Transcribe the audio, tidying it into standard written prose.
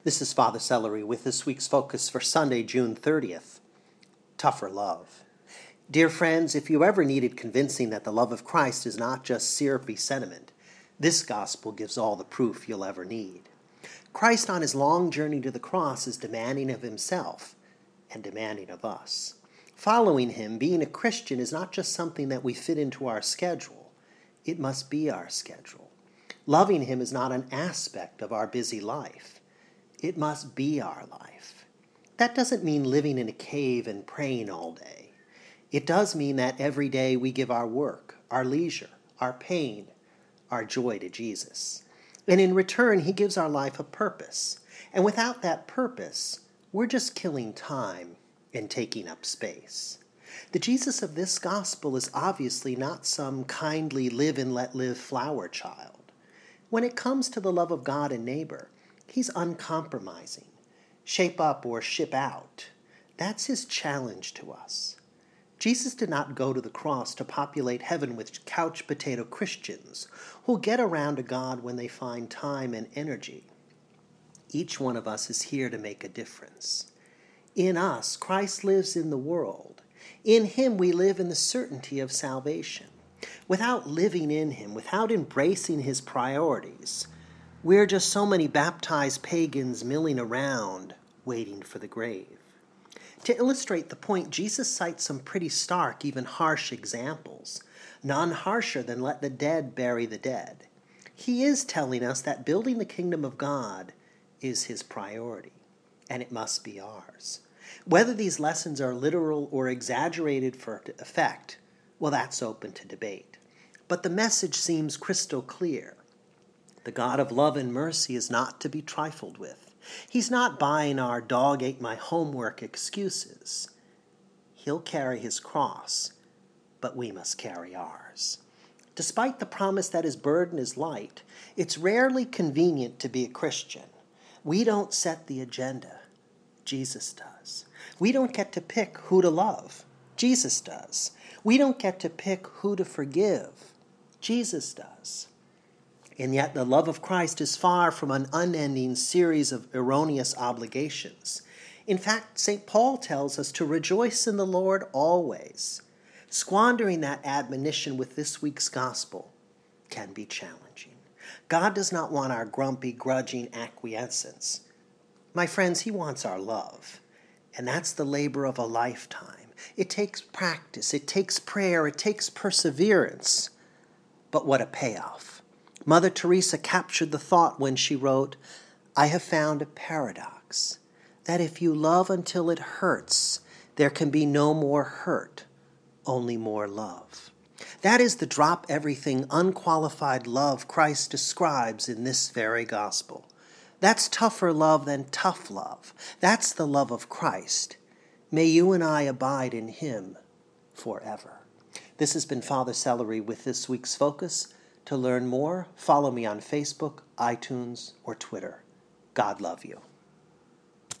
This is Father Celery with this week's focus for Sunday, June 30th, Tougher Love. Dear friends, if you ever needed convincing that the love of Christ is not just syrupy sentiment, this gospel gives all the proof you'll ever need. Christ on his long journey to the cross is demanding of himself and demanding of us. Following him, being a Christian, is not just something that we fit into our schedule. It must be our schedule. Loving him is not an aspect of our busy life. It must be our life. That doesn't mean living in a cave and praying all day. It does mean that every day we give our work, our leisure, our pain, our joy to Jesus. And in return, he gives our life a purpose. And without that purpose, we're just killing time and taking up space. The Jesus of this gospel is obviously not some kindly live and let live flower child. When it comes to the love of God and neighbor, he's uncompromising. Shape up or ship out. That's his challenge to us. Jesus did not go to the cross to populate heaven with couch potato Christians who'll get around to God when they find time and energy. Each one of us is here to make a difference. In us, Christ lives in the world. In him we live in the certainty of salvation. Without living in him, without embracing his priorities, we're just so many baptized pagans milling around, waiting for the grave. To illustrate the point, Jesus cites some pretty stark, even harsh examples, none harsher than let the dead bury the dead. He is telling us that building the kingdom of God is his priority, and it must be ours. Whether these lessons are literal or exaggerated for effect, well, that's open to debate. But the message seems crystal clear. The God of love and mercy is not to be trifled with. He's not buying our dog ate my homework excuses. He'll carry his cross, but we must carry ours. Despite the promise that his burden is light, it's rarely convenient to be a Christian. We don't set the agenda. Jesus does. We don't get to pick who to love. Jesus does. We don't get to pick who to forgive. Jesus does. And yet the love of Christ is far from an unending series of erroneous obligations. In fact, St. Paul tells us to rejoice in the Lord always. Squandering that admonition with this week's gospel can be challenging. God does not want our grumpy, grudging acquiescence. My friends, he wants our love. And that's the labor of a lifetime. It takes practice, it takes prayer, it takes perseverance. But what a payoff. Mother Teresa captured the thought when she wrote, "I have found a paradox, that if you love until it hurts, there can be no more hurt, only more love." That is the drop everything, unqualified love Christ describes in this very gospel. That's tougher love than tough love. That's the love of Christ. May you and I abide in him forever. This has been Father Celery with this week's focus. To learn more, follow me on Facebook, iTunes, or Twitter. God love you.